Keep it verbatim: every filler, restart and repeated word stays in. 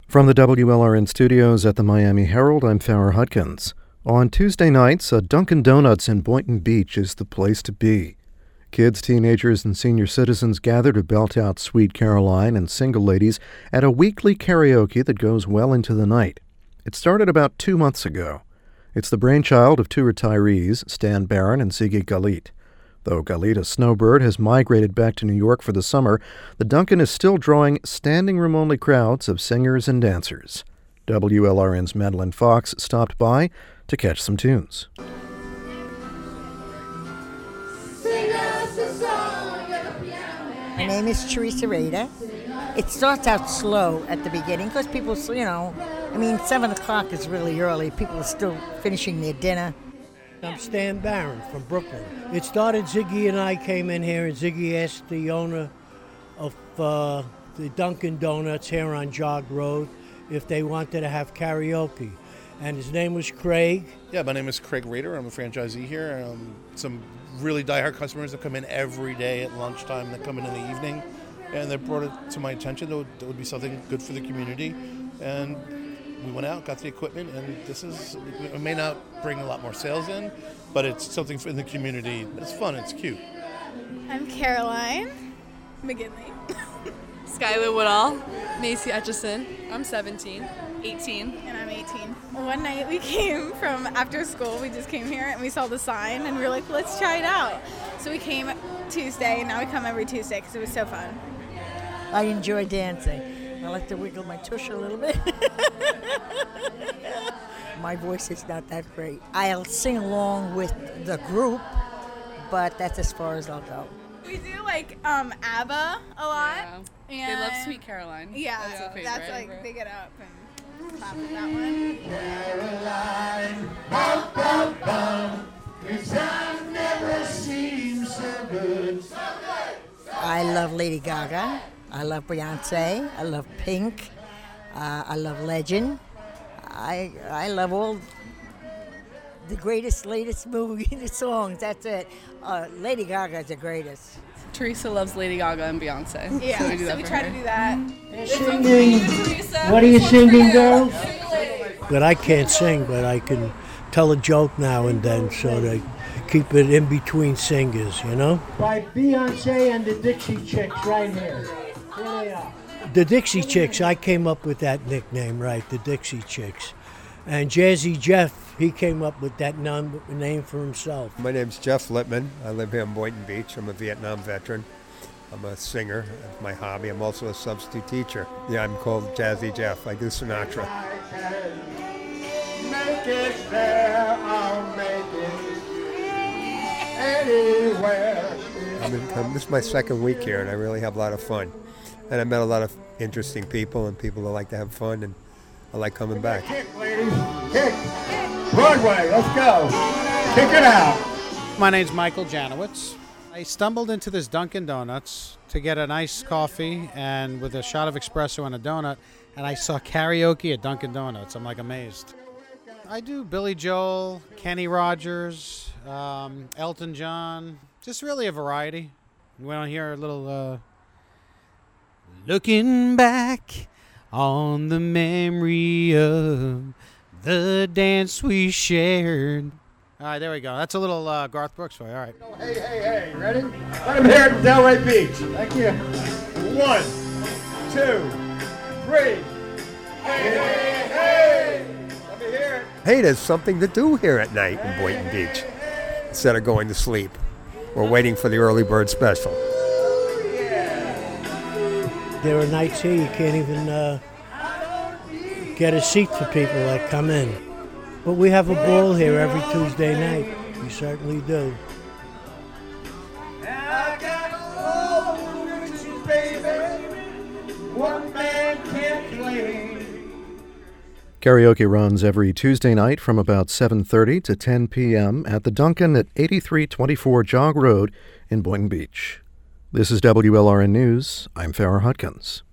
From the W L R N studios at the Miami Herald, I'm Farrah Hudkins. On Tuesday nights, a Dunkin' Donuts in Boynton Beach is the place to be. Kids, teenagers, and senior citizens gather to belt out Sweet Caroline and single ladies at a weekly karaoke that goes well into the night. It started about two months ago. It's the brainchild of two retirees, Stan Barron and Ziggy Galit. Though Galit, a snowbird, has migrated back to New York for the summer, the Dunkin' is still drawing standing-room-only crowds of singers and dancers. W L R N's Madeline Fox stopped by to catch some tunes. My name is Teresa Rader. It starts out slow at the beginning because people, you know, I mean, seven o'clock is really early. People are still finishing their dinner. I'm Stan Barron from Brooklyn. It started, Ziggy and I came in here, and Ziggy asked the owner of uh, the Dunkin' Donuts here on Jog Road if they wanted to have karaoke. And his name was Craig. Yeah, my name is Craig Rader. I'm a franchisee here. Um, some really diehard customers that come in every day at lunchtime, that come in in the evening. And they brought it to my attention that would, that would be something good for the community. And we went out, got the equipment, and this is, it may not bring a lot more sales in, but it's something in the community. It's fun, it's cute. I'm Caroline McGinley. Skylar Woodall. Macy Etchison. I'm seventeen. eighteen. And I'm eighteen. One night we came from after school, we just came here and we saw the sign and we were like, let's try it out. So we came Tuesday, and now we come every Tuesday because it was so fun. I enjoy dancing. I like to wiggle my tush a little bit. My voice is not that great. I'll sing along with the group, but that's as far as I'll go. We do like um, ABBA a lot. Yeah. And They love Sweet Caroline. Yeah, that's, that's, favorite, that's like right? they get up and clap with that one. Caroline, bum, bum, bum. Your time never seems so good. I love Lady Gaga. I love Beyonce. I love Pink. Uh, I love Legend. I I love all the greatest, latest movie songs. That's it. Uh, Lady Gaga is the greatest. Teresa loves Lady Gaga and Beyonce. Yeah, so we, do so that we for try her. to do that. Singing. What are you singing, girls? But I can't sing, but I can tell a joke now and then, so they keep it in between singers, you know? By Beyonce and the Dixie Chicks right here. Here they are. The Dixie Chicks, I came up with that nickname, right, the Dixie Chicks. And Jazzy Jeff, he came up with that num- name for himself. My name's Jeff Littman. I live here in Boynton Beach. I'm a Vietnam veteran. I'm a singer. That's my hobby. I'm also a substitute teacher. Yeah, I'm called Jazzy Jeff. I do Sinatra. Make it there, I'll make it anywhere. I'm in, I'm, this is my second week here, and I really have a lot of fun. And I met a lot of interesting people and people that like to have fun, and I like coming back. Kick, ladies. Kick. Broadway, let's go. Kick it out. My name's Michael Janowitz. I stumbled into this Dunkin' Donuts to get an iced coffee and with a shot of espresso and a donut, and I saw karaoke at Dunkin' Donuts. I'm like amazed. I do Billy Joel, Kenny Rogers, um, Elton John, just really a variety. We want to hear a little uh, looking back on the memory of the dance we shared. All right, there we go. That's a little uh, Garth Brooks for you. All right. Hey, hey, hey, ready? Let him hear it in Delray Beach. Thank you. One, two, three. Hey, hey, hey. Let me hear it. Hey, there's something to do here at night in Boynton Beach. Instead of going to sleep, we're waiting for the early bird special. There are nights here you can't even uh, get a seat for people that come in. But we have a ball here every Tuesday night. We certainly do. I got all the riches, baby. One man can't claim. Karaoke runs every Tuesday night from about seven thirty to ten p.m. at the Dunkin' at eighty-three twenty-four Jog Road in Boynton Beach. This is W L R N News. I'm Farrah Hudkins.